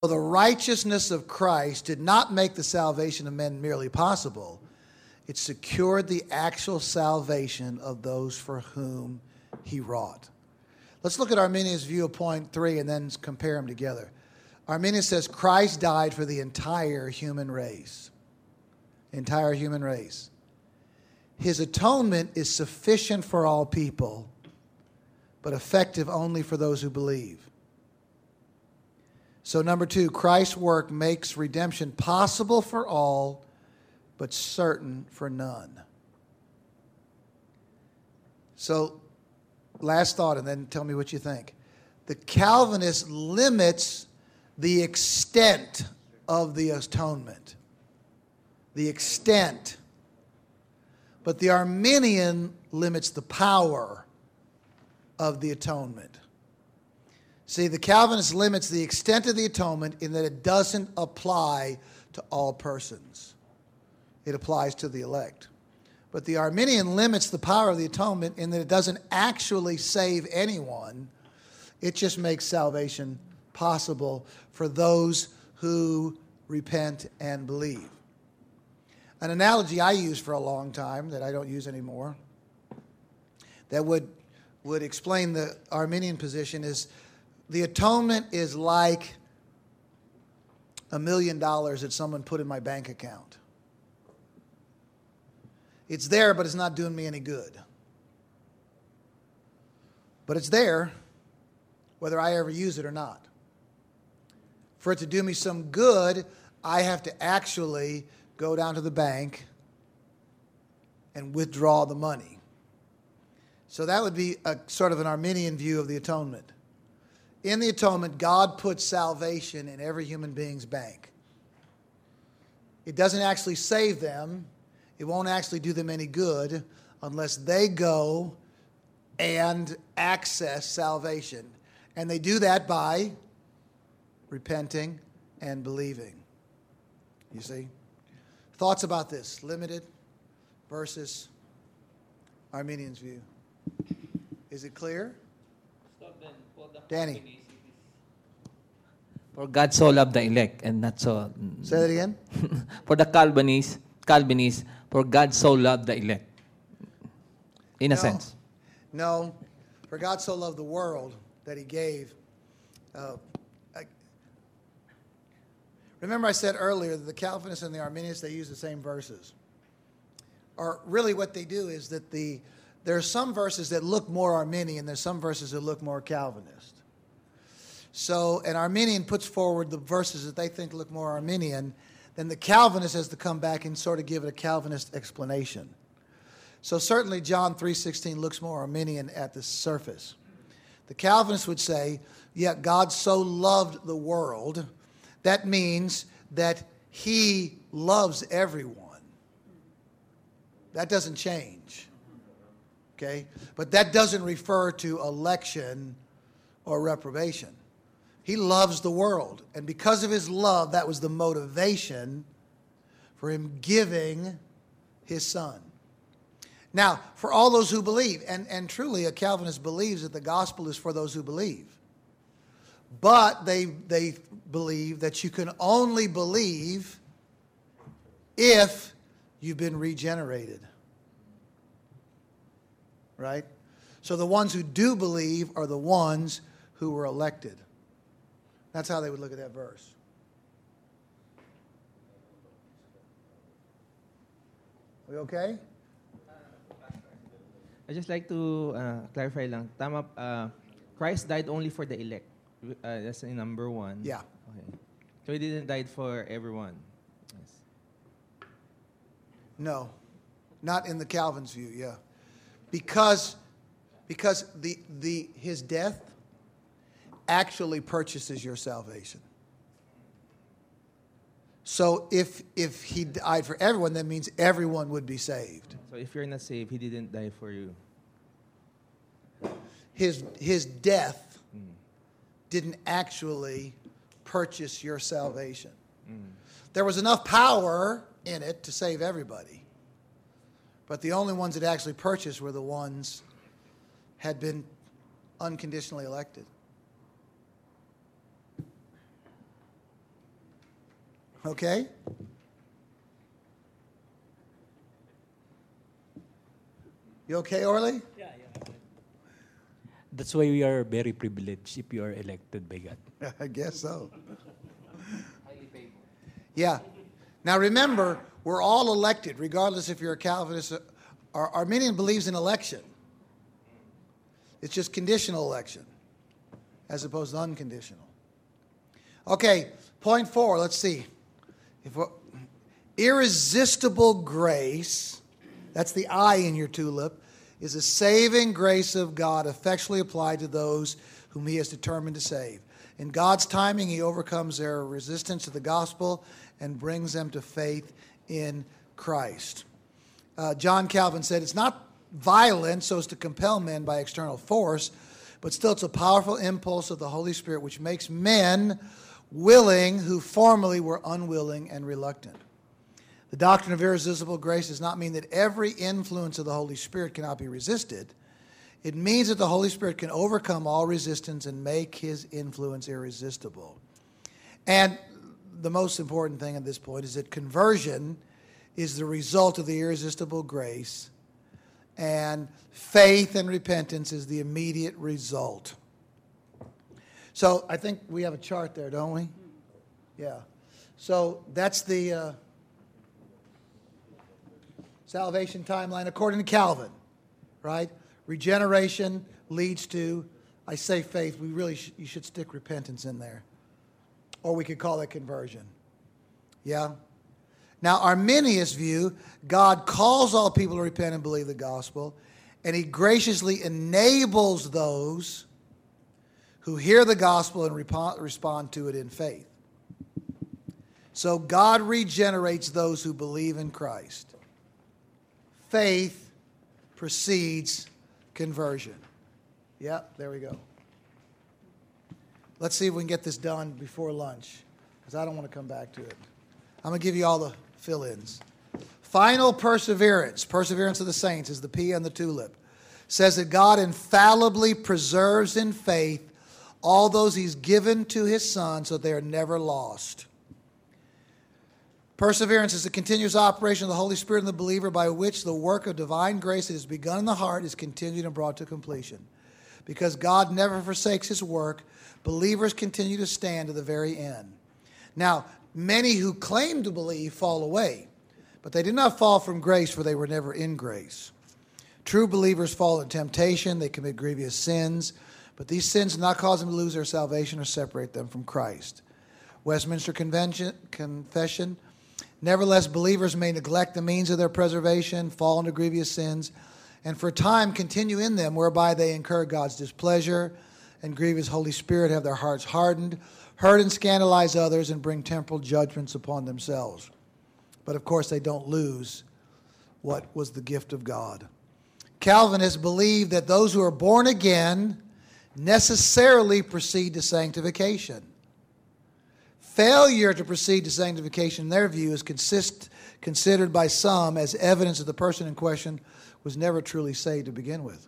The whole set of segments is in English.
The righteousness of Christ did not make the salvation of men merely possible. It secured the actual salvation of those for whom he wrought. Let's look at Arminius' view of point 3 and then compare them together. Arminius says Christ died for the entire human race. Entire human race. His atonement is sufficient for all people, but effective only for those who believe. So number 2, Christ's work makes redemption possible for all, but certain for none. So last thought, and then tell me what you think. The Calvinist limits the extent of the atonement. The extent. But the Arminian limits the power of the atonement. See, the Calvinist limits the extent of the atonement in that it doesn't apply to all persons. It applies to the elect. But the Arminian limits the power of the atonement in that it doesn't actually save anyone. It just makes salvation possible for those who repent and believe. An analogy I used for a long time that I don't use anymore that would explain the Arminian position is the atonement is like $1 million that someone put in my bank account. It's there, but it's not doing me any good. But it's there, whether I ever use it or not. For it to do me some good, I have to actually go down to the bank and withdraw the money. So that would be a sort of an Arminian view of the atonement. In the atonement, God puts salvation in every human being's bank. It doesn't actually save them. It won't actually do them any good unless they go and access salvation. And they do that by repenting and believing. You see? Thoughts about this? Limited versus Arminian's view. Is it clear? Danny. For God so loved the elect and not so... Say that again? For the Calvinists, for God so loved the elect. In a sense. No. For God so loved the world that he gave. Remember I said earlier that the Calvinists and the Arminians, they use the same verses. Or really what they do is that there are some verses that look more Arminian, there's some verses that look more Calvinist. So an Arminian puts forward the verses that they think look more Arminian, then the Calvinist has to come back and sort of give it a Calvinist explanation. So certainly John 3:16 looks more Arminian at the surface. The Calvinist would say, yeah, God so loved the world. That means that he loves everyone. That doesn't change. Okay? But that doesn't refer to election or reprobation. He loves the world. And because of his love, that was the motivation for him giving his son. Now, for all those who believe, and truly a Calvinist believes that the gospel is for those who believe. But they believe that you can only believe if you've been regenerated. Right? So the ones who do believe are the ones who were elected. That's how they would look at that verse. We okay? I just like to clarify lang. Tama, Christ died only for the elect. That's in number 1. Yeah. Okay. So he didn't die for everyone. Yes. No. Not in the Calvin's view, yeah. Because his death actually purchases your salvation. So if he died for everyone, that means everyone would be saved. So if you're not saved, he didn't die for you. His death didn't actually purchase your salvation. There was enough power in it to save everybody. But the only ones that actually purchased were the ones had been unconditionally elected. Okay? You okay, Orly? That's why we are very privileged if you are elected by God. I guess so. Yeah. Now remember, we're all elected, regardless if you're a Calvinist. Arminian believes in election. It's just conditional election, as opposed to unconditional. Okay, point 4, let's see. Irresistible grace, that's the I in your tulip, is a saving grace of God effectually applied to those whom he has determined to save. In God's timing, he overcomes their resistance to the gospel and brings them to faith in Christ. John Calvin said, it's not violent so as to compel men by external force, but still it's a powerful impulse of the Holy Spirit which makes men willing who formerly were unwilling and reluctant. The doctrine of irresistible grace does not mean that every influence of the Holy Spirit cannot be resisted. It means that the Holy Spirit can overcome all resistance and make his influence irresistible. And the most important thing at this point is that conversion is the result of the irresistible grace, and faith and repentance is the immediate result. So I think we have a chart there, don't we? Yeah. So that's the salvation timeline according to Calvin, right? Regeneration leads to, I say faith, you should stick repentance in there. Or we could call it conversion. Yeah? Now, Arminius' view, God calls all people to repent and believe the gospel, and he graciously enables those who hear the gospel and respond to it in faith. So God regenerates those who believe in Christ. Faith precedes conversion. Yep, there we go. Let's see if we can get this done before lunch, because I don't want to come back to it. I'm going to give you all the fill-ins. Final perseverance, perseverance of the saints, is the P on the tulip, says that God infallibly preserves in faith all those he's given to his Son so they are never lost. Perseverance is the continuous operation of the Holy Spirit in the believer by which the work of divine grace that has begun in the heart is continued and brought to completion. Because God never forsakes his work, believers continue to stand to the very end. Now, many who claim to believe fall away, but they did not fall from grace, for they were never in grace. True believers fall in temptation, they commit grievous sins, but these sins do not cause them to lose their salvation or separate them from Christ. Westminster Confession, nevertheless, believers may neglect the means of their preservation, fall into grievous sins, and for a time continue in them, whereby they incur God's displeasure and grieve his Holy Spirit, have their hearts hardened, hurt and scandalize others, and bring temporal judgments upon themselves. But of course, they don't lose what was the gift of God. Calvinists believe that those who are born again necessarily proceed to sanctification. Failure to proceed to sanctification, in their view, is considered by some as evidence that the person in question was never truly saved to begin with.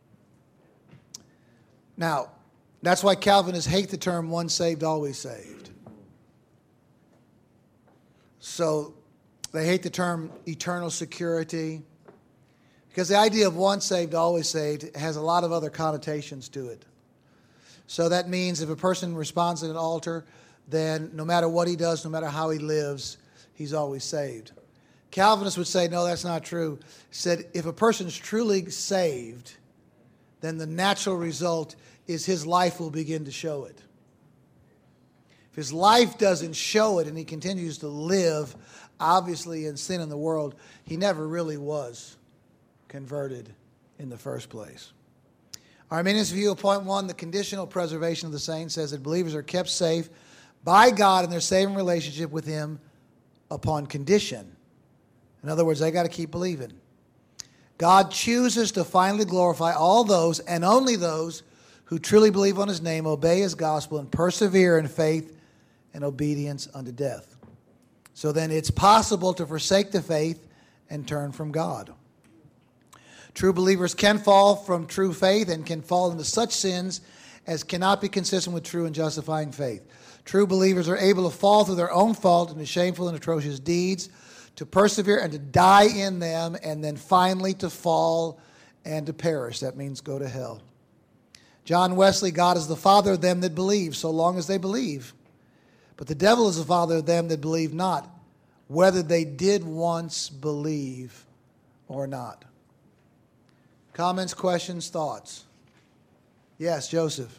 Now, that's why Calvinists hate the term once saved, always saved. So they hate the term eternal security, because the idea of once saved, always saved has a lot of other connotations to it. So that means if a person responds at an altar, then no matter what he does, no matter how he lives, he's always saved. Calvinists would say, no, that's not true. He said, if a person's truly saved, then the natural result is his life will begin to show it. If his life doesn't show it and he continues to live, obviously in sin in the world, he never really was converted in the first place. Arminius' view of point 1, the conditional preservation of the saints, says that believers are kept safe by God in their saving relationship with him upon condition. In other words, they got to keep believing. God chooses to finally glorify all those and only those who truly believe on his name, obey his gospel, and persevere in faith and obedience unto death. So then it's possible to forsake the faith and turn from God. True believers can fall from true faith and can fall into such sins as cannot be consistent with true and justifying faith. True believers are able to fall through their own fault into shameful and atrocious deeds, to persevere and to die in them, and then finally to fall and to perish. That means go to hell. John Wesley, God is the father of them that believe, so long as they believe. But the devil is the father of them that believe not, whether they did once believe or not. Comments, questions, thoughts? Yes, Joseph.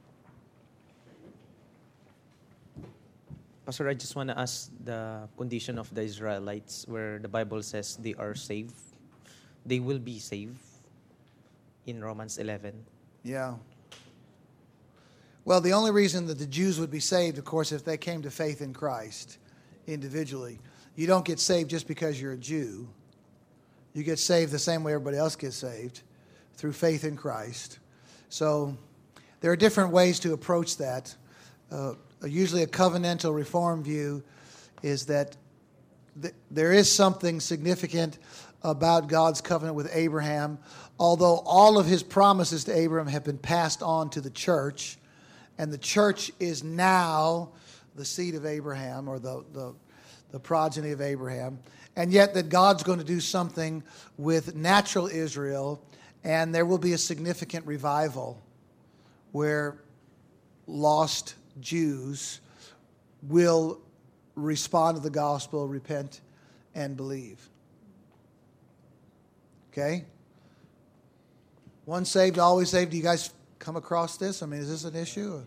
Pastor, I just want to ask the condition of the Israelites where the Bible says they are saved. They will be saved in Romans 11. Yeah. Well, the only reason that the Jews would be saved, of course, if they came to faith in Christ individually. You don't get saved just because you're a Jew. You get saved the same way everybody else gets saved, through faith in Christ. So there are different ways to approach that. Usually a covenantal reform view is that there is something significant about God's covenant with Abraham, although all of his promises to Abraham have been passed on to the church, and the church is now the seed of Abraham, or the progeny of Abraham, and yet that God's going to do something with natural Israel, and there will be a significant revival where lost Jews will respond to the gospel, repent, and believe. Okay? Once saved, always saved. Do you guys come across this? I mean, is this an issue?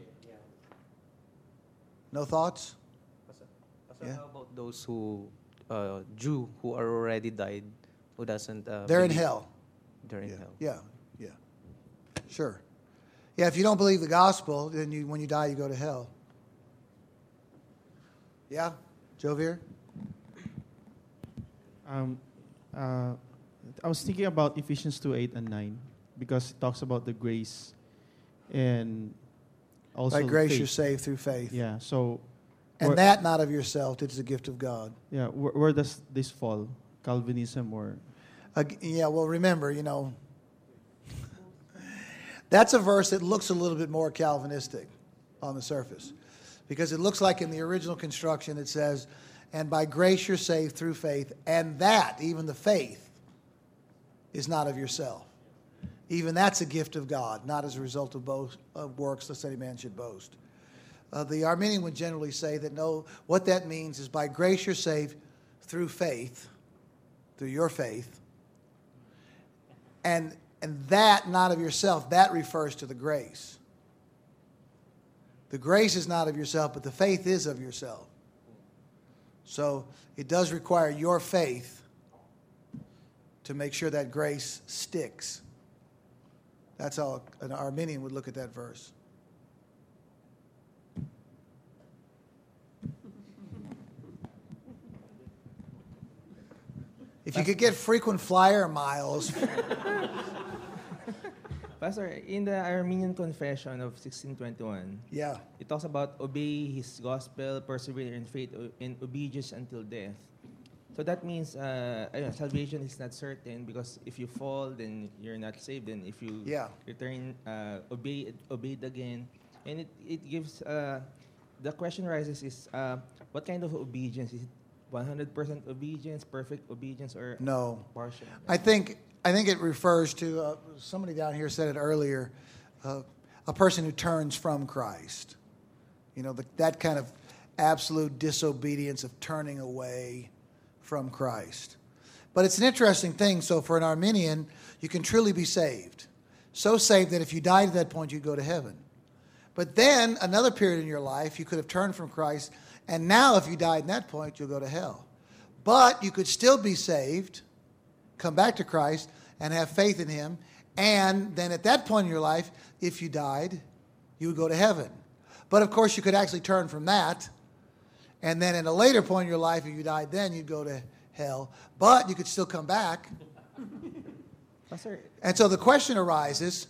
No thoughts? Pastor, how about those Jew who are already died, who doesn't They're in believe? hell. They're in hell. Yeah. Sure. Yeah, if you don't believe the gospel, then when you die, you go to hell. Yeah? Jovier? I was thinking about Ephesians 2:8 and 9 because it talks about the grace and also By grace faith. you're saved through faith. Yeah. So, And where- that not of yourself, it is a gift of God. yeah, where does this fall? Calvinism or? Yeah, well, remember, that's a verse that looks a little bit more Calvinistic on the surface. Because it looks like in the original construction it says, and by grace you're saved through faith, and that, even the faith, is not of yourself. Even that's a gift of God, not as a result of works, lest any man should boast. The Arminian would generally say that no, what that means is by grace you're saved through faith, through your faith, and that not of yourself, that refers to the grace. The grace is not of yourself, but the faith is of yourself. So it does require your faith to make sure that grace sticks. That's how an Arminian would look at that verse. If you could get frequent flyer miles. Pastor, in the Armenian Confession of 1621, Yeah. it talks about obey his gospel, persevere in faith, and obedience until death. So that means salvation is not certain, because if you fall, then you're not saved. And if you return, obey it again. And it gives, the question rises is, what kind of obedience? Is it 100% obedience, perfect obedience, or No. partial? I think it refers to, somebody down here said it earlier, a person who turns from Christ. That kind of absolute disobedience of turning away from Christ. But it's an interesting thing. So for an Arminian, you can truly be saved. So saved that if you died at that point, you'd go to heaven. But then another period in your life, you could have turned from Christ, and now if you died in that point, you'll go to hell. But you could still be saved, come back to Christ, and have faith in him, and then at that point in your life, if you died, you would go to heaven. But of course, you could actually turn from that, and then at a later point in your life, if you died then, you'd go to hell. But you could still come back. Pastor, And so the question arises,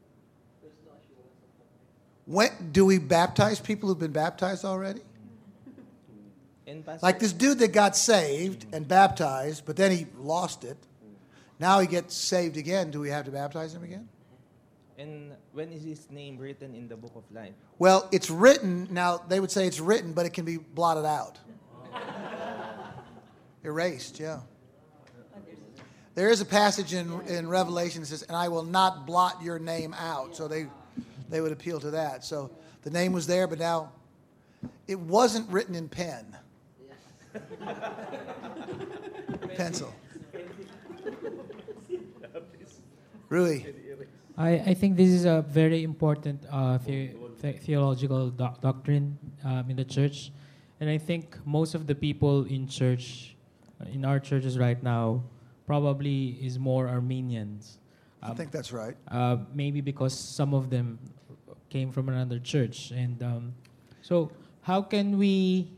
when do we baptize people who've been baptized already? and Pastor, Like this dude that got saved and baptized, but then he lost it. Now he gets saved again. Do we have to baptize him again? And when is his name written in the book of life? Well, it's written, now they would say it's written, but it can be blotted out. Erased, yeah. There is a passage in Revelation that says, and I will not blot your name out. So they would appeal to that. So the name was there, but now it wasn't written in pen. Pencil. Rui. I think this is a very important theological doctrine in the church. And I think most of the people in church, in our churches right now, probably is more Armenians. I think that's right. Maybe because some of them came from another church. And so how can we,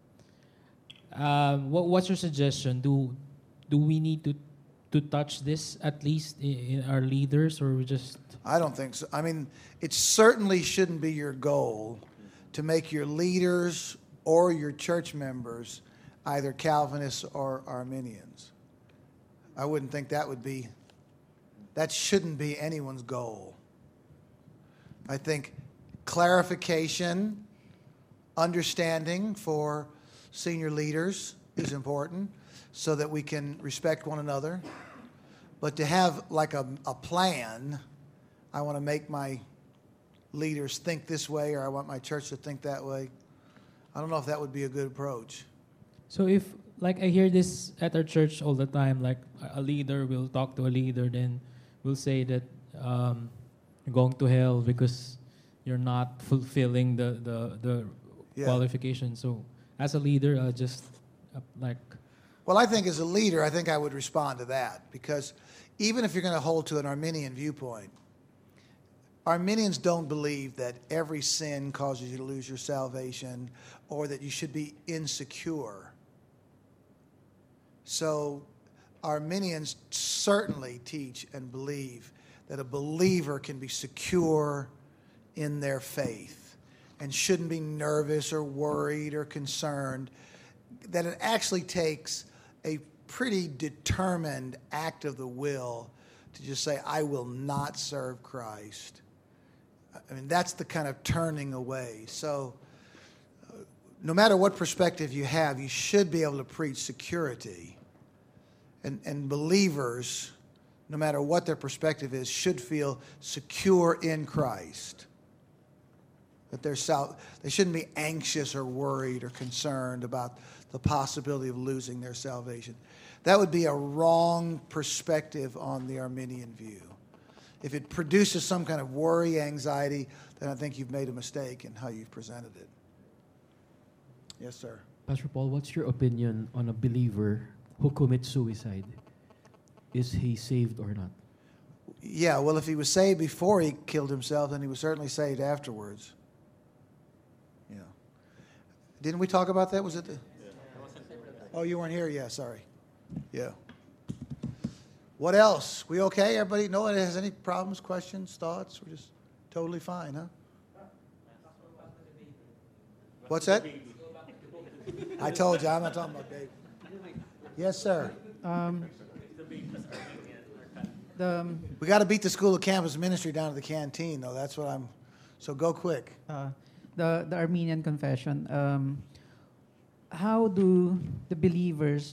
what's your suggestion? Do we need to touch this at least in our leaders, or we just... I don't think so. I mean, it certainly shouldn't be your goal to make your leaders or your church members either Calvinists or Arminians. I wouldn't think that shouldn't be anyone's goal. I think clarification, understanding for senior leaders is important so that we can respect one another. But to have like a plan, I want to make my leaders think this way, or I want my church to think that way, I don't know if that would be a good approach. So if, like, I hear this at our church all the time, like a leader will talk to a leader, then will say that you're going to hell because you're not fulfilling the qualifications. So as a leader, just like... Well, I think as a leader, I think I would respond to that, because even if you're going to hold to an Arminian viewpoint, Arminians don't believe that every sin causes you to lose your salvation or that you should be insecure. So Arminians certainly teach and believe that a believer can be secure in their faith and shouldn't be nervous or worried or concerned, that it actually takes a pretty determined act of the will to just say, I will not serve Christ. I mean, that's the kind of turning away. So no matter what perspective you have, you should be able to preach security. And believers, no matter what their perspective is, should feel secure in Christ. That they shouldn't be anxious or worried or concerned about the possibility of losing their salvation. That would be a wrong perspective on the Arminian view. If it produces some kind of worry, anxiety, then I think you've made a mistake in how you've presented it. Yes, sir. Pastor Paul, what's your opinion on a believer who commits suicide? Is he saved or not? Yeah, well, if he was saved before he killed himself, then he was certainly saved afterwards. Yeah. Didn't we talk about that? Was it the... Oh, you weren't here? Yeah, sorry. Yeah. What else? We okay? Everybody? No one has any problems, questions, thoughts? We're just totally fine, huh? What's that? I told you, I'm not talking about baby. Yes, sir. We got to beat the School of Campus Ministry down to the canteen, though. That's what I'm... So go quick. The Armenian confession. How do the believers...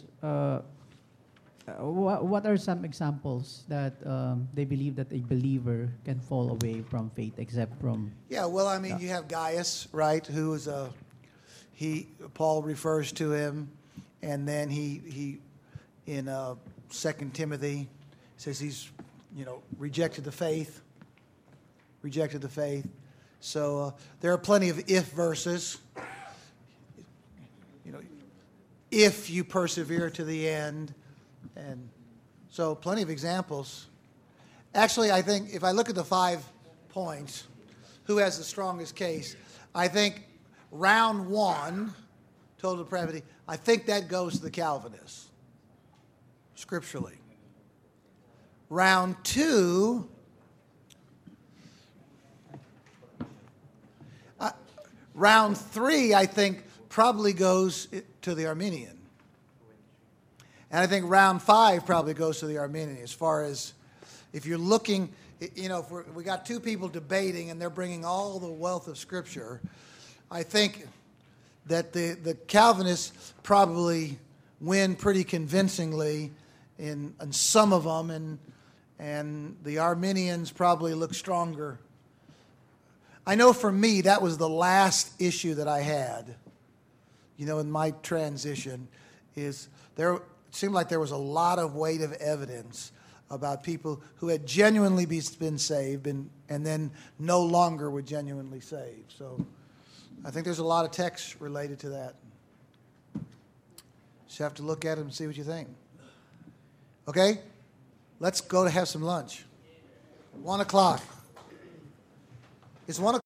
what are some examples that they believe that a believer can fall away from faith, except from... Yeah, well, I mean, you have Gaius, right, who is Paul refers to him, and then he in 2 Timothy says he's, rejected the faith. So there are plenty of if verses. If you persevere to the end. And so plenty of examples. Actually, I think if I look at the 5 points, who has the strongest case, I think round 1, total depravity, I think that goes to the Calvinists, scripturally. Round 2, round 3, I think, probably goes to the Arminian. And I think round 5 probably goes to the Arminian as far as if you're looking, You know, if we got two people debating and they're bringing all the wealth of Scripture, I think that the Calvinists probably win pretty convincingly in some of them, and the Arminians probably look stronger. I know for me, that was the last issue that I had, you know, in my transition, is there, it seemed like there was a lot of weight of evidence about people who had genuinely been saved and then no longer were genuinely saved. So I think there's a lot of text related to that. Just have to look at it and see what you think. Okay? Let's go to have some lunch. 1 o'clock. It's 1 o'clock.